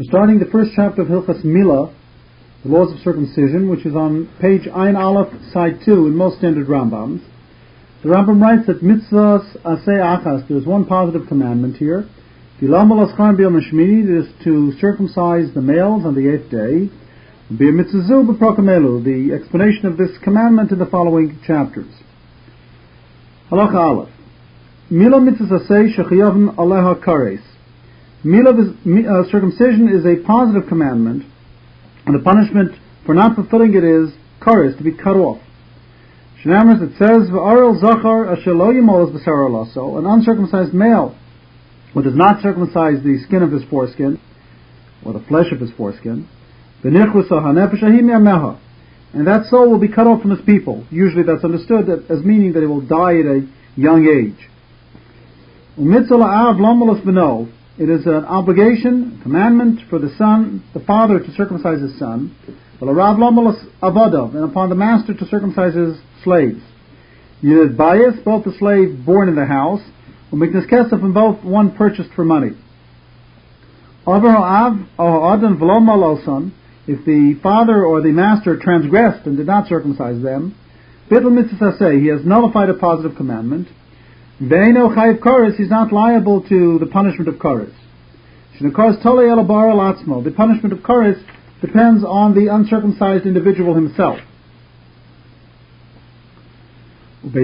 We're starting the first chapter of Hilchas Milah, the laws of circumcision, which is on page Ayin Aleph, side 2 in most standard Rambams. The Rambam writes that mitzvahs aseh achas, there's one positive commandment here. It is to circumcise the males on the 8th day. The explanation of this commandment in the following chapters. Halacha Aleph. Milah mitzvahs aseh shechiyavn aleha kares. Circumcision is a positive commandment, and the punishment for not fulfilling it is kares, to be cut off. Shenamers, it says, "V'arel zachar asher lo yimolos b'sar alaso," an uncircumcised male who does not circumcise the skin of his foreskin, or the flesh of his foreskin, and that soul will be cut off from his people. Usually that's understood as meaning that he will die at a young age. It is an obligation, a commandment for the father to circumcise his son, and upon the master to circumcise his slaves. Yid bias, both the slave born in the house, umiknas kesef, and both one purchased for money. If the father or the master transgressed and did not circumcise them, he has nullified a positive commandment. He's not liable to the punishment of kares. The punishment of kares depends on the uncircumcised individual himself. If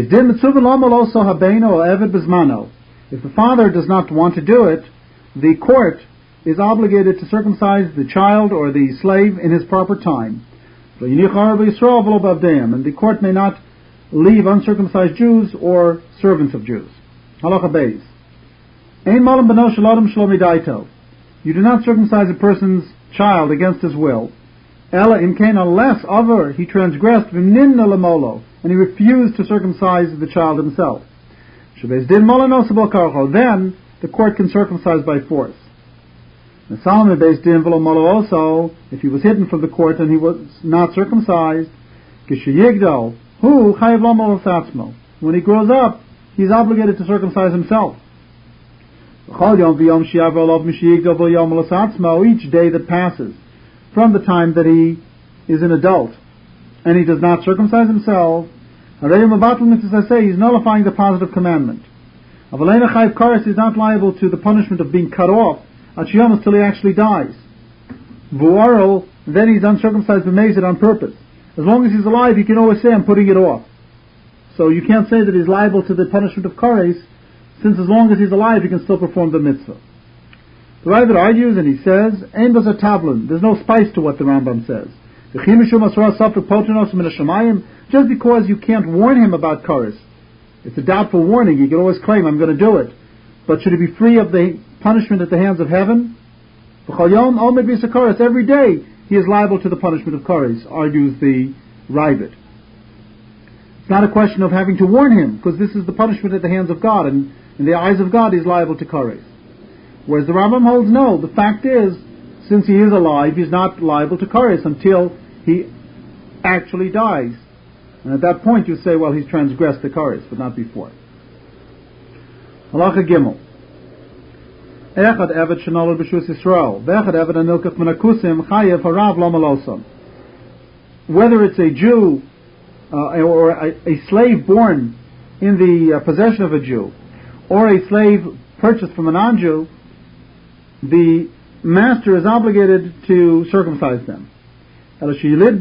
the father does not want to do it, the court is obligated to circumcise the child or the slave in his proper time. And the court may not leave uncircumcised Jews or servants of Jews. Halacha Beis. You do not circumcise a person's child against his will, unless he transgressed and he refused to circumcise the child himself. Then the court can circumcise by force. Also, if he was hidden from the court and he was not circumcised, when he grows up, he is obligated to circumcise himself. Each day that passes from the time that he is an adult and he does not circumcise himself, he's nullifying the positive commandment. He's not liable to the punishment of being cut off until he actually dies. Then he's uncircumcised and makes it on purpose. As long as he's alive, he can always say, "I'm putting it off." So you can't say that he's liable to the punishment of kares, since as long as he's alive, he can still perform the mitzvah. The Ravid argues and he says, "Ein baza tablin." There's no spice to what the Rambam says. Just because you can't warn him about kares, it's a doubtful warning. He can always claim, "I'm going to do it," but should he be free of the punishment at the hands of heaven? Every day he is liable to the punishment of kares, argues the Ravid. It's not a question of having to warn him, because this is the punishment at the hands of God, and in the eyes of God he's liable to kares. Whereas the Rambam holds no. The fact is, since he is alive, he's not liable to kares until he actually dies. And at that point you say, well, he's transgressed the kares, but not before. Halacha Gimel. Whether it's a Jew or a slave born in the possession of a Jew, or a slave purchased from a non-Jew, the master is obligated to circumcise them. A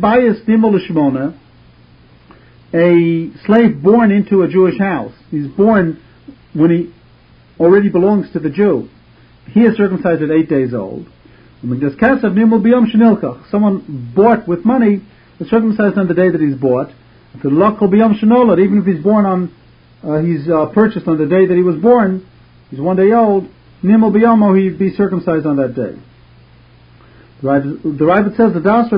slave born into a Jewish house, he's born when he already belongs to the Jew, he is circumcised at 8 days old. Someone bought with money is circumcised on the day that he's bought. Even if he's born on, he's purchased on the day that he was born, he's 1 day old, he'd be circumcised on that day. The Ravid says,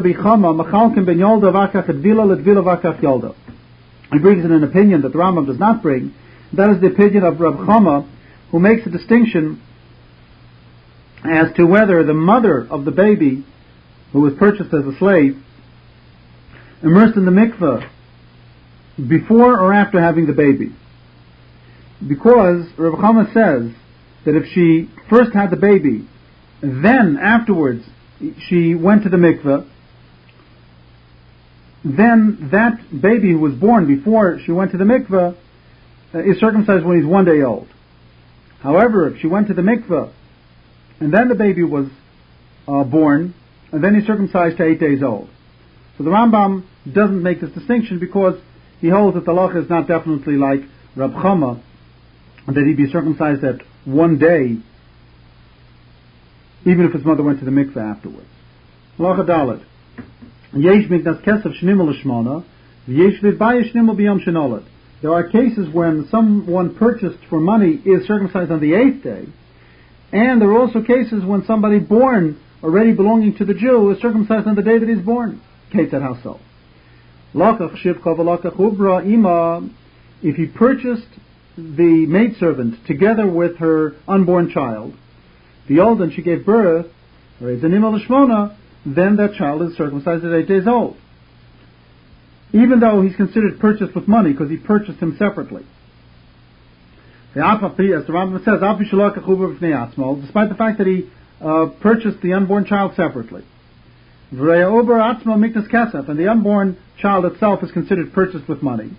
he brings in an opinion that the Rambam does not bring. That is the opinion of Rab Chama, who makes a distinction as to whether the mother of the baby, who was purchased as a slave, immersed in the mikveh before or after having the baby. Because Rav Chama says that if she first had the baby then afterwards she went to the mikveh, then that baby who was born before she went to the mikveh is circumcised when he's 1 day old. However, if she went to the mikveh and then the baby was born, and then he's circumcised to 8 days old. So the Rambam doesn't make this distinction because he holds that the halacha is not definitely like Rab Chama, that he'd be circumcised at 1 day, even if his mother went to the mikveh afterwards. Halacha Dalet. Yesh miknas kesef shnimel l'shmona, v'yesh v'baya shnimel b'yom shenolad. There are cases when someone purchased for money is circumcised on the 8th day, and there are also cases when somebody born already belonging to the Jew is circumcised on the day that he's born. Ketzad, how so? Lakach shivcha v'lakach ubra ima. If he purchased the maidservant together with her unborn child, the old, and she gave birth, then that child is circumcised at 8 days old. Even though he's considered purchased with money, because he purchased him separately. As the Rambam says, despite the fact that he purchased the unborn child separately. And the unborn child itself is considered purchased with money.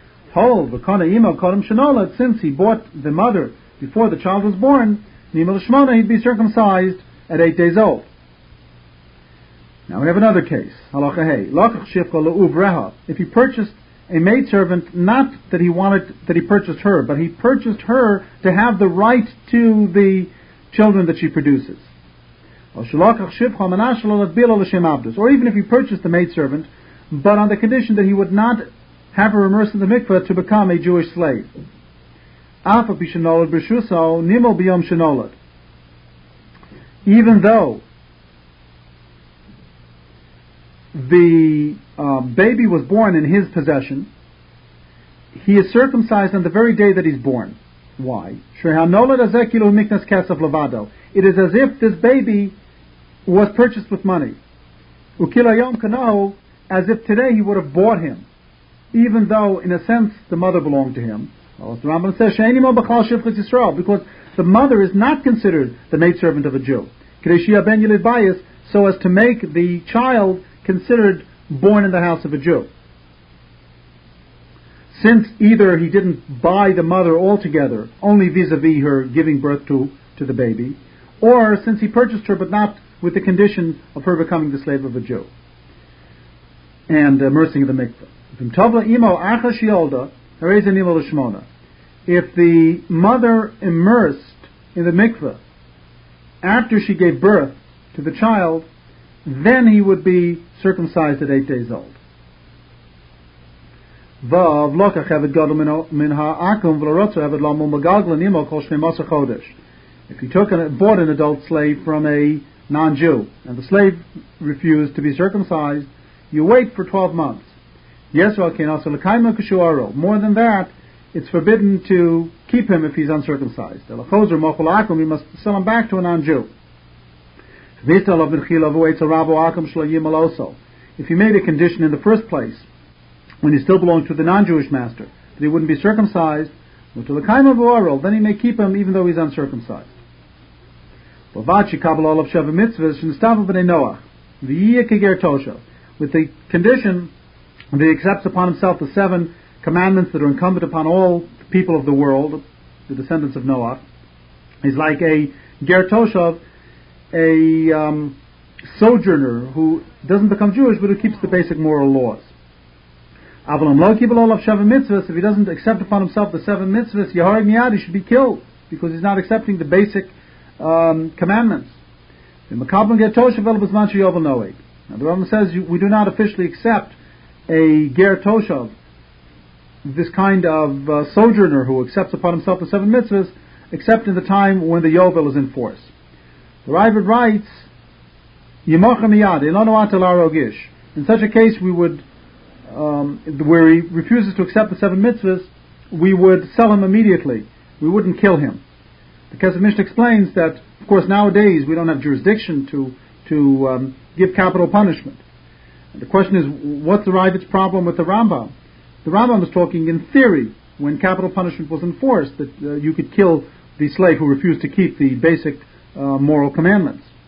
Since he bought the mother before the child was born, he'd be circumcised at 8 days old. Now we have another case. If he purchased a maidservant, not that he purchased her, but he purchased her to have the right to the children that she produces. Or even if he purchased the maidservant, but on the condition that he would not have her immersed in the mikveh to become a Jewish slave. Even though the baby was born in his possession, he is circumcised on the very day that he's born. Why? It is as if this baby was purchased with money. As if today he would have bought him, even though in a sense the mother belonged to him. Well, the Rambam says, because the mother is not considered the maidservant of a Jew. So as to make the child considered born in the house of a Jew. Since either he didn't buy the mother altogether, only vis-a-vis her giving birth to the baby, or since he purchased her but not with the condition of her becoming the slave of a Jew and immersing in the mikveh. If the mother immersed in the mikveh after she gave birth to the child, then he would be circumcised at 8 days old. If he bought an adult slave from a non-Jew, and the slave refused to be circumcised, you wait for 12 months. More than that, it's forbidden to keep him if he's uncircumcised. You must sell him back to a non-Jew. If he made a condition in the first place, when he still belonged to the non-Jewish master, that he wouldn't be circumcised, then he may keep him even though he's uncircumcised. With the condition that he accepts upon himself the 7 commandments that are incumbent upon all people of the world, the descendants of Noah. He's like a ger toshav, a sojourner who doesn't become Jewish but who keeps the basic moral laws. If he doesn't accept upon himself the 7 mitzvahs, he should be killed because he's not accepting the basic commandments. Now the Rambam says we do not officially accept a ger toshav, this kind of sojourner who accepts upon himself the 7 mitzvahs, except in the time when the Yovel is in force. The Ravid writes, in such a case we would, where he refuses to accept the 7 mitzvahs, we would sell him immediately. We wouldn't kill him. Because the Mishnah explains that, of course, nowadays we don't have jurisdiction to give capital punishment. And the question is, what's the Ravid's problem with the Rambam? The Rambam was talking in theory, when capital punishment was enforced, that you could kill the slave who refused to keep the basic moral commandments.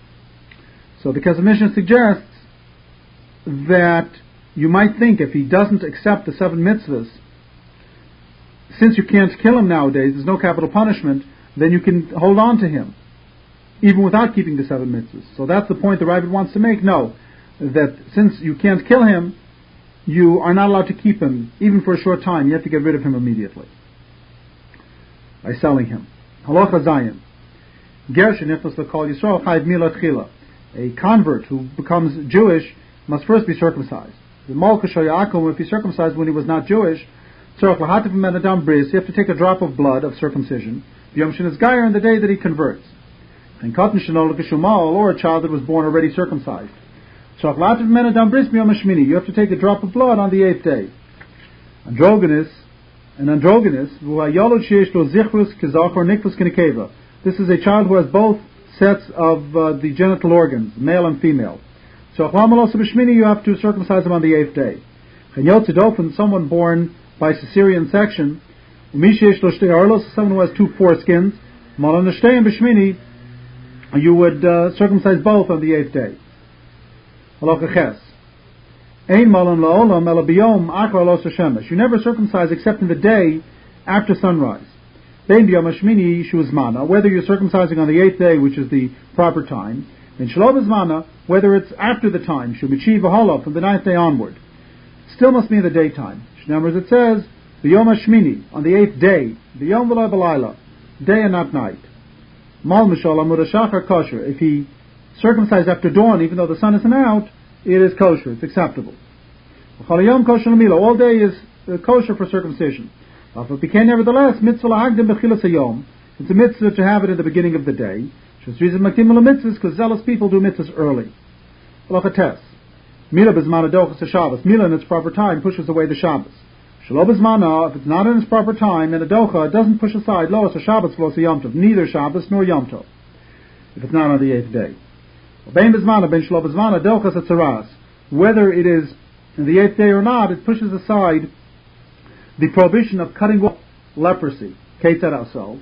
So the Kesef Mishnah suggests that you might think if he doesn't accept the 7 mitzvahs, since you can't kill him nowadays, there's no capital punishment, then you can hold on to him, even without keeping the 7 mitzvahs. So that's the point the Ravid wants to make. No, that since you can't kill him, you are not allowed to keep him, even for a short time. You have to get rid of him immediately by selling him. Halacha Zayin. Ger shenichnas l'kol Yisrael chayiv mila tchila. A convert who becomes Jewish must first be circumcised. The Malka Shoyakum, if he's circumcised when he was not Jewish, you have to take a drop of blood of circumcision, Yom Shinizgayer, on the day that he converts. And Katan Shinol Kishumal, or a child that was born already circumcised. You have to take a drop of blood on the 8th day. Androgynous, this is a child who has both sets of the genital organs, male and female. So you have to circumcise him on the 8th day. Someone born by cesarean section, someone who has 2 foreskins, you would circumcise both on the 8th day. You never circumcise except in the day after sunrise. Whether you're circumcising on the 8th day, which is the proper time, whether it's after the time, from the 9th day onward, still must be in the daytime. As it says, the Yom HaShmini, on the 8th day, the Yom V'la B'layla, day and not night. Mal Mishal Amud HaShachar kosher. If he circumcised after dawn, even though the sun isn't out, it is kosher, it's acceptable. All day is kosher for circumcision. Nevertheless, it's a mitzvah to have it at the beginning of the day. Because zealous people do mitzvahs early. Mila in its proper time pushes away the Shabbos. If it's not in its proper time, and a docha, it doesn't push aside lo a Shabbos v'lo a Yom Tov, neither Shabbos nor Yom Tov, if it's not on the 8th day. Whether it is in the 8th day or not, it pushes aside the prohibition of cutting off leprosy. If there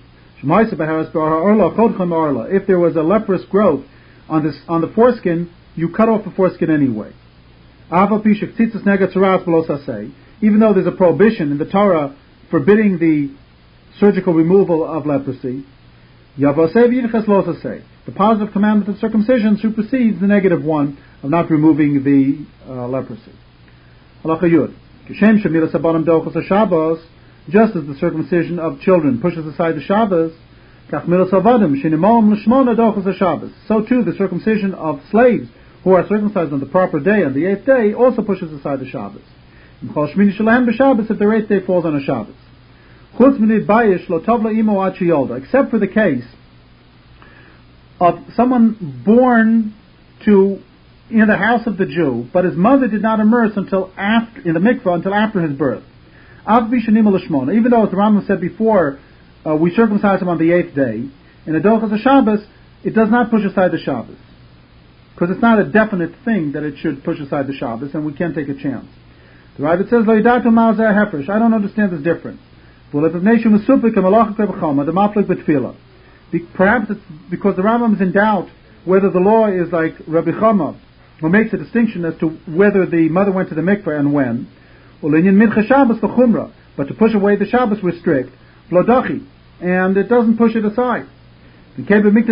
was a leprous growth on the foreskin, you cut off the foreskin anyway. Even though there's a prohibition in the Torah forbidding the surgical removal of leprosy, the positive commandment of circumcision supersedes the negative one of not removing the leprosy. Just as the circumcision of children pushes aside the Shabbos, so too the circumcision of slaves who are circumcised on the proper day, on the 8th day, also pushes aside the Shabbos. If their 8th day falls on a Shabbos. Except for the case of someone born in the house of the Jew, but his mother did not immerse in the mikvah until after his birth. Even though, as the Rambam said before, we circumcise him on the 8th day, in a Dochas HaShabbos, it does not push aside the Shabbos. Because it's not a definite thing that it should push aside the Shabbos, and we can't take a chance. The Ravid says, I don't understand this difference. Perhaps it's because the Rambam is in doubt whether the law is like Rabbi Chama, who makes a distinction as to whether the mother went to the mikveh and when. But to push away the Shabbos we're strict, and it doesn't push it aside. If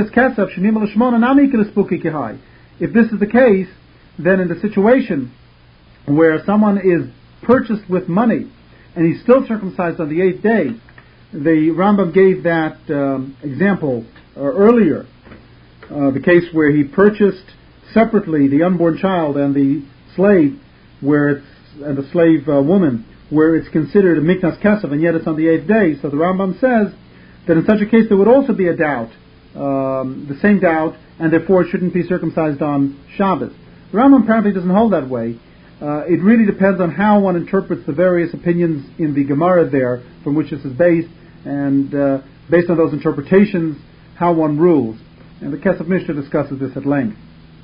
this is the case, then in the situation where someone is purchased with money and he's still circumcised on the 8th day, the Rambam gave that example earlier, the case where he purchased separately the unborn child and the slave, and the slave woman, where it's considered a miknas kesef, and yet it's on the 8th day. So the Rambam says that in such a case there would also be a doubt, the same doubt, and therefore it shouldn't be circumcised on Shabbos. The Rambam apparently doesn't hold that way. It really depends on how one interprets the various opinions in the Gemara there, from which this is based, and based on those interpretations, how one rules. And the Kesef Mishnah discusses this at length.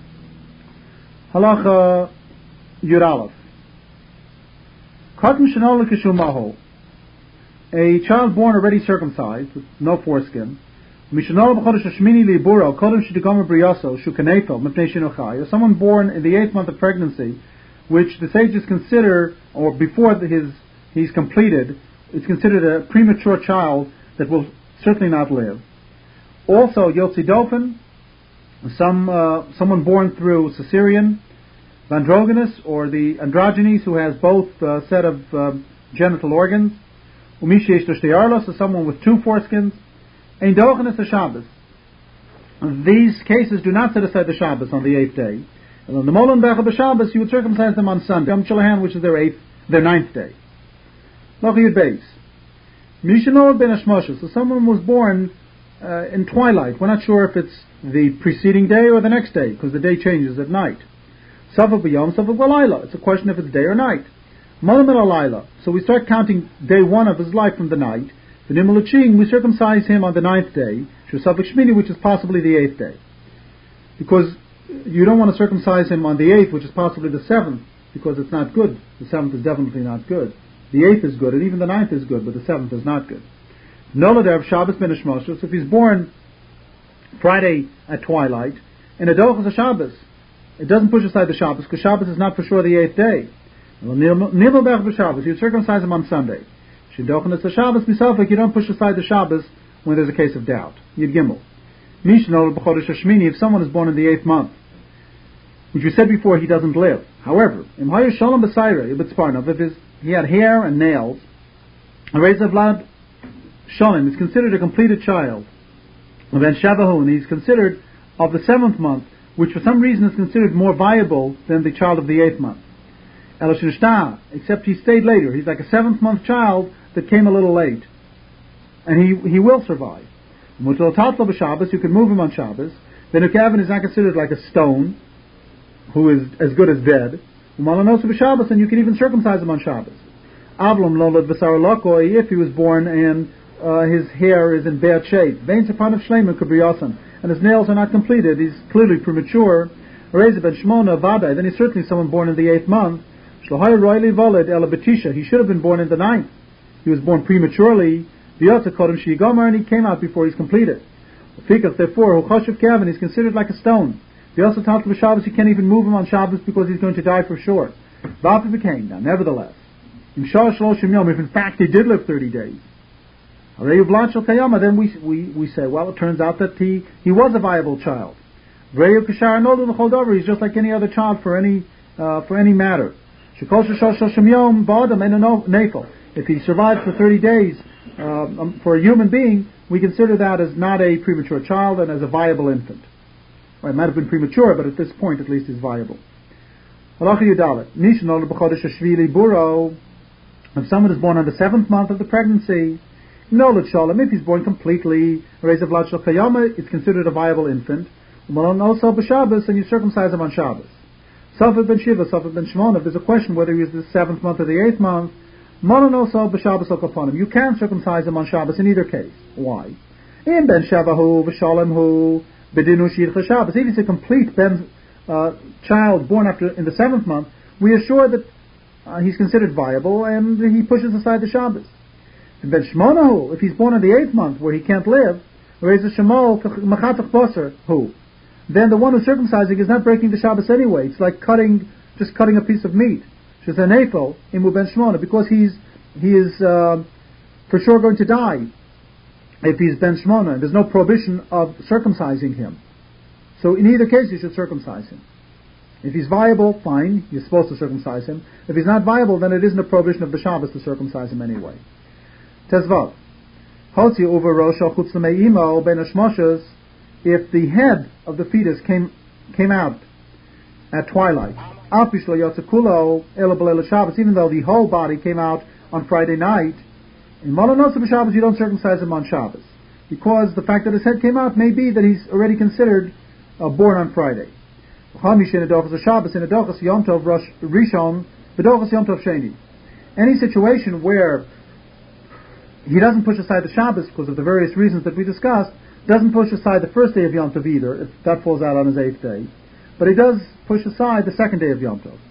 Halacha Yud Aleph. A child born already circumcised, with no foreskin, Mishanol b'chodesh hashmini liiburo kodem shetigomer briyaso shukanefel mipnei shinochai. Or someone born in the 8th month of pregnancy, which the sages consider, or before he's completed, it's considered a premature child that will certainly not live. Also, Yotzi Dofen, someone born through cesarean, androgynous, or the androgynes, who has both set of genital organs. Umishesh Arlos, is someone with 2 foreskins. Ein Dochenes a Shabbos. These cases do not set aside the Shabbos on the 8th day. And on the Molen Becha b'Shabbos, you would circumcise them on Sunday, Yom Shalahan, which is their 9th day. Lochiyud Beis. Mishanol ben Ashmoshes, so someone was born in twilight. We're not sure if it's the preceding day or the next day, because the day changes at night. Safak b'yom, safak b'layla. It's a question if it's day or night. Molen ben alayla. So we start counting day 1 of his life from the night. The Nimulaching, we circumcise him on the 9th day, Shusafak Shmini, which is possibly the 8th day. Because you don't want to circumcise him on the 8th, which is possibly the 7th, because it's not good. The 7th is definitely not good. The 8th is good, and even the 9th is good, but the 7th is not good. Noladev Shabbos ben Ashmoshes, if he's born Friday at twilight, in a Dochas a Shabbos, it doesn't push aside the Shabbos, because Shabbos is not for sure the 8th day. Nimelbech b'Shabbos, you circumcise him on Sunday. Shedochanas a Shabbos misafek, you don't push aside the Shabbos when there's a case of doubt. Yid Gimel. Mishnol b'chodesh hashmini, if someone is born in the 8th month, which you said before he doesn't live. However, im hayu shalom b'sayrei b'tzparnav, if he had hair and nails, a raise of vlad shalom is considered a completed child. Ben Shavahu, and he's considered of the 7th month, which for some reason is considered more viable than the child of the 8th month. Except he stayed later. He's like a 7th month child that came a little late. And he will survive. You can move him on Shabbos. Then Ukavin is not considered like a stone, who is as good as dead. And you can even circumcise him on Shabbos. If he was born and his hair is in bad shape, and his nails are not completed, he's clearly premature, then he's certainly someone born in the 8th month. He should have been born in the 9th. He was born prematurely, and he came out before he's completed. Therefore, he's considered like a stone. You can't even move him on Shabbos because he's going to die for sure. Now, nevertheless, if in fact he did live 30 days, then we say, well, it turns out that he was a viable child. He's just like any other child for any matter. If he survived for 30 days, for a human being, we consider that as not a premature child and as a viable infant. Well, it might have been premature, but at this point at least he's viable. If someone is born on the 7th month of the pregnancy, if he's born completely, it's considered a viable infant. And you circumcise him on Shabbos. Safek ben Shiva, Safek ben Shimon, if there's a question whether he is the 7th month or the 8th month, you can circumcise him on Shabbos in either case. Why? In ben Shavahu, v'shalemhu, bedinu shircha Shabbos. If it's a complete child born in the 7th month, we are sure that he's considered viable and he pushes aside the Shabbos. In ben Shmonahu, if he's born in the 8th month where he can't live, then the one who's circumcising is not breaking the Shabbos anyway. It's like cutting a piece of meat. Because he is for sure going to die if he's ben Shmona. There's no prohibition of circumcising him. So in either case, you should circumcise him. If he's viable, fine, you're supposed to circumcise him. If he's not viable, then it isn't a prohibition of the Shabbos to circumcise him anyway. Tezvav. If the head of the fetus came out at twilight, even though the whole body came out on Friday night, in Malanosa Shabbos you don't circumcise him on Shabbos, because the fact that his head came out may be that he's already considered born on Friday. Any situation where he doesn't push aside the Shabbos because of the various reasons that we discussed, doesn't push aside the first day of Yom Tov either, if that falls out on his 8th day, but he does push aside the 2nd day of Yom Tov.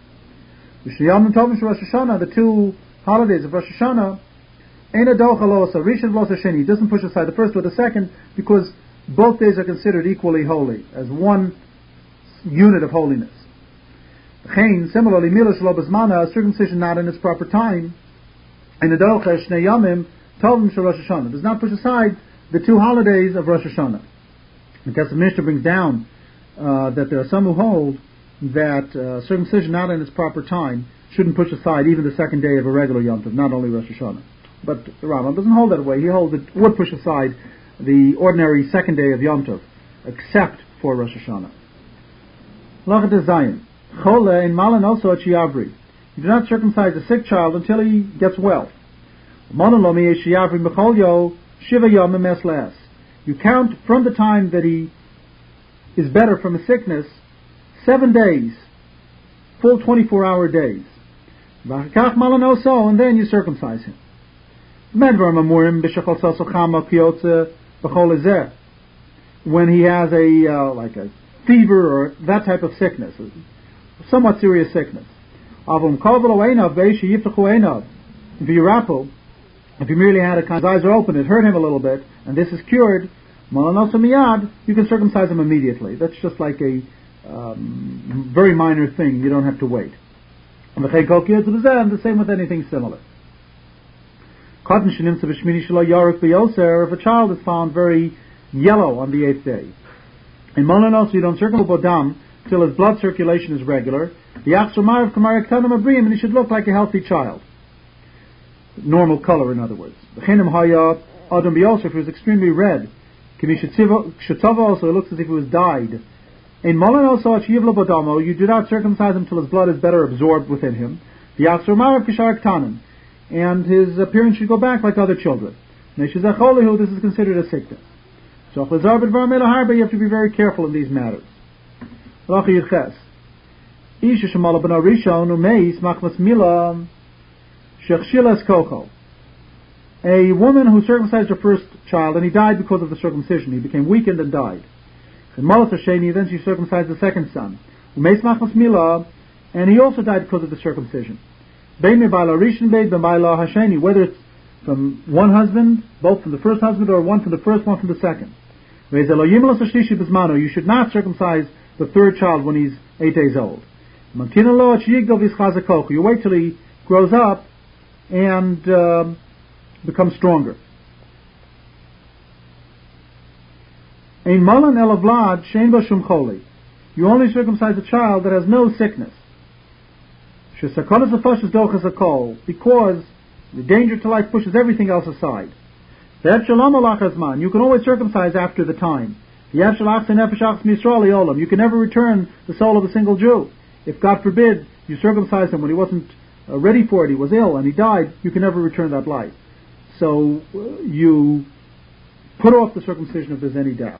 The 2 holidays of Rosh Hashanah, he doesn't push aside the first or the second because both days are considered equally holy, as one unit of holiness. Similarly, Mila Shelo B'Zmana, circumcision not in its proper time, and Adocha Shnei Yamim Tovim Shel Rosh Hashanah does not push aside the 2 holidays of Rosh Hashanah. The Kesef Mishnah brings down that there are some who hold that circumcision not in its proper time shouldn't push aside even the second day of a regular Yom Tov, not only Rosh Hashanah. But the Rambam doesn't hold that way. He holds it would push aside the ordinary second day of Yom Tov, except for Rosh Hashanah. Lachat Zayin. Chole in Malan also at Shiavri. You do not circumcise a sick child until he gets well. You count from the time that he is better from a sickness 7 days, full 24-hour days. And then you circumcise him. When he has like a fever or that type of sickness, somewhat serious sickness. If he merely had his eyes are open, it hurt him a little bit, and this is cured, you can circumcise him immediately. That's just like a very minor thing. You don't have to wait. And the same with anything similar. If a child is found very yellow on the 8th day, in Molan also you don't circumcise Bodam till his blood circulation is regular, and he should look like a healthy child. Normal color, in other words. If he was extremely red, also it looks as if he was dyed. In Molan also you do not circumcise him till his blood is better absorbed within him. And his appearance should go back like other children. This is considered a sickness. So you have to be very careful in these matters. A woman who circumcised her first child and he died because of the circumcision. He became weakened and died. Then she circumcised the second son. And he also died because of the circumcision. Whether it's from one husband, both from the first husband, or one from the first, one from the second. You should not circumcise the third child when he's 8 days old. You wait till he grows up and becomes stronger. You only circumcise a child that has no sickness. Because the danger to life pushes everything else aside. You can always circumcise after the time. You can never return the soul of a single Jew. If, God forbid, you circumcised him when he wasn't ready for it, he was ill and he died, you can never return that life. So you put off the circumcision if there's any doubt.